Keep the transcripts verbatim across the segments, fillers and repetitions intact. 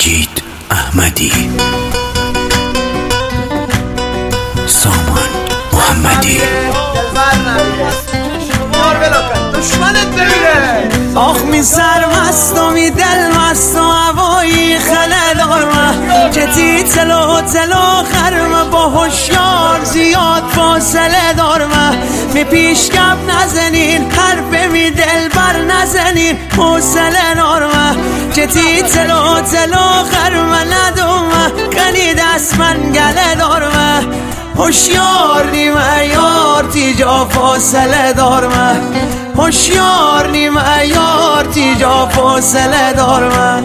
مجید احمدی، سامان محمدی. آخ می سرمست و می دل مست و هوایی خله دارم که تی تلو تلو خرم با هوشیار زیاد فاصله دارم. می پیشکم نزنین حرف می دل بر نزنین حوصله دارم که تی تلو تلو خرم ندوم کنی دست من گله دارم. هوشیار نیمه یار تیجا فاصله دارم، هوشیار نیمه یار تیجا فاصله دارم.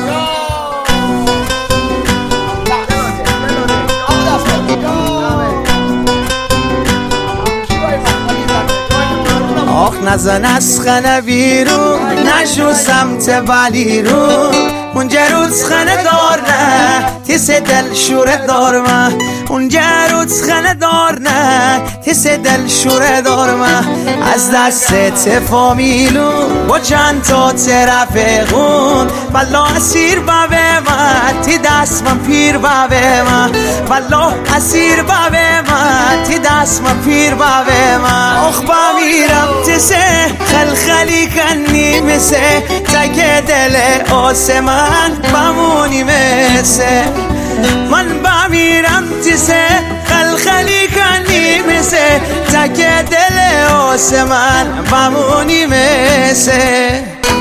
آخ نزن از خانه بیرون نشو سمت بلی رو اونجا روز خانه دار نه تیس دل شوره دارم. اونجا روز خانه دار نه تیس دل شوره دارم. از دست تفامیلو با چند تا ترافقون والله اسیر بابه من تی دست من پیر بابه من والله اسیر بابه من تی دست من پیر بابه من. آخ بمیرم تسه خلخلی کنی مثه تک دل آسمان بمونی مثه من بمیرم تسه خلخلی کنی مثه تک دل آسمان بمونی مثه.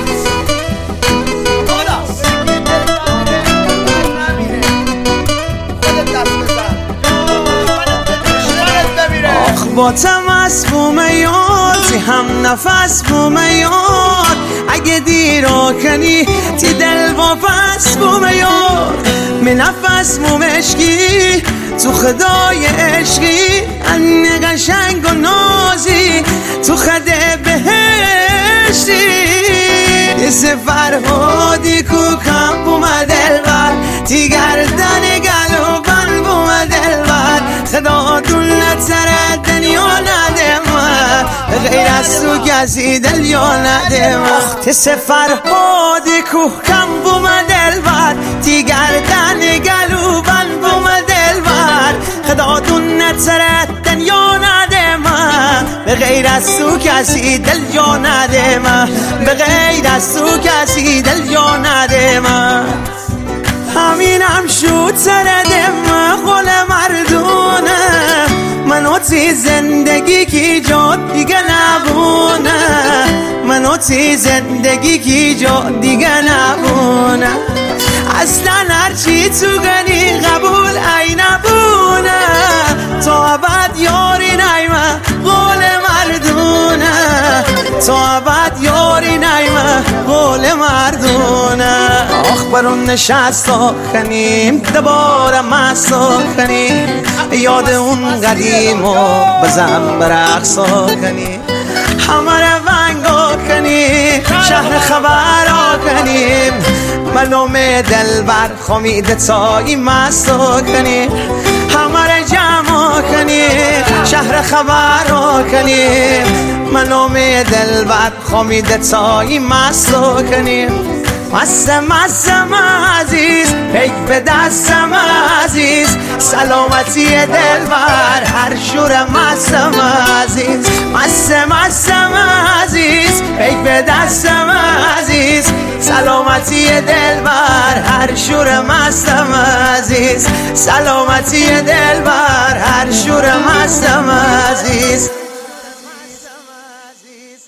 با تمس بومیاد تی هم نفس بومیاد اگه دیرا کنی تی دل واپس بومیاد می نفس بومشکی تو خدای عشقی ان قشنگ و نازی تو خده بهشتی یه سفر هادی کو کم بومه دلبر تی گردن گلو بن بومه دلبر خدا دل نتره دنیا نده من غیر از تو کسی دل یا نده من. تی سفر هادی کو کم بومه دلبر تی گردن گلو بن بومه دلبر خدا دل نتره دنیا نده من به غیر از تو کسی دل یا نده من به غیر از تو کسی دل یا نده من. همینم شد سرده من قول مردونه منو تی زندگی کی جا دیگه نبونه منو تی زندگی کی جا دیگه نبونه اصلا هرچی تو گنی قبول ای نبونه تا ابد یاری نیمه قول مردونه تا ابد یاری نیمه قول مردونه. آخ برون نشستا کنیم دوباره مستا کنیم یاد اون قدیم و بزن برقصا کنیم همه رونگا کنیم شهر خبرا کنیم منو دل بر خمید تایی مستا کنیم همه جمع کنیم شهر خبرا کنیم منو دل بر خمید تایی مستا کنیم. مستم مستم عزیز پیک به دستم عزیز سلامتی دل بر هر شور مستم عزیز مستم مستم عزیز پیک به دستم عزیز سلامتی دل بر هر شور مستم عزیز سلامتی دل بر هر شور مستم